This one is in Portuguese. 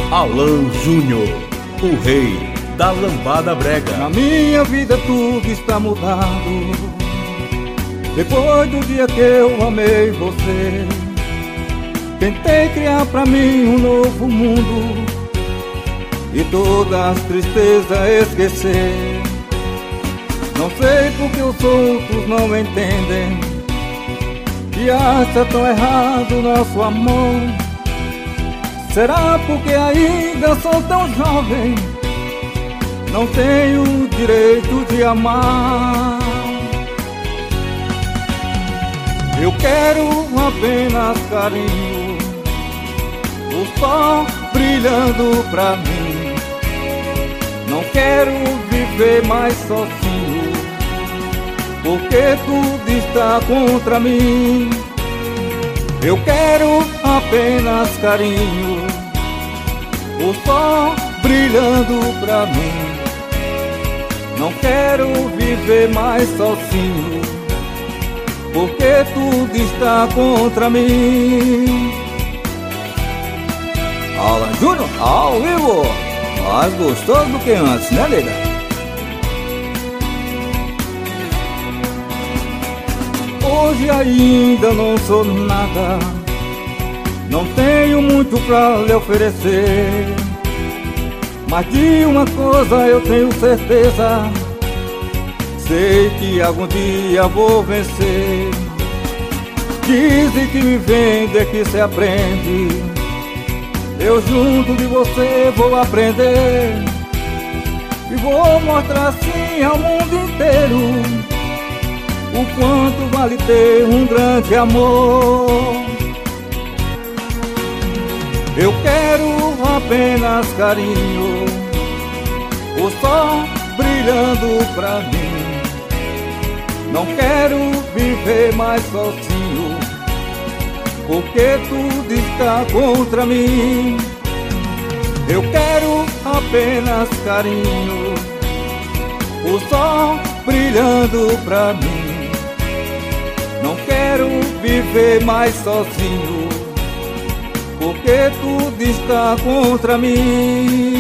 Alan Júnior, o rei da lambada brega. Na minha vida tudo está mudado depois do dia que eu amei você. Tentei criar pra mim um novo mundo e todas as tristezas esquecer. Não sei porque os outros não entendem e acha tão errado o nosso amor. Será porque ainda sou tão jovem, não tenho o direito de amar? Eu quero apenas carinho, o sol brilhando pra mim. Não quero viver mais sozinho, porque tudo está contra mim. Eu quero apenas carinho, o sol brilhando pra mim. Não quero viver mais sozinho, porque tudo está contra mim. Alan Júnior, ao vivo, mais gostoso do que antes, né, nega? Hoje ainda não sou nada, não tenho muito pra lhe oferecer, mas de uma coisa eu tenho certeza, sei que algum dia vou vencer. Dizem que me vende é que se aprende, eu junto de você vou aprender e vou mostrar assim ao mundo inteiro o quanto vale ter um grande amor. Eu quero apenas carinho, o sol brilhando pra mim. Não quero viver mais sozinho, porque tudo está contra mim. Eu quero apenas carinho, o sol brilhando pra mim. Não quero viver mais sozinho, porque tudo está contra mim.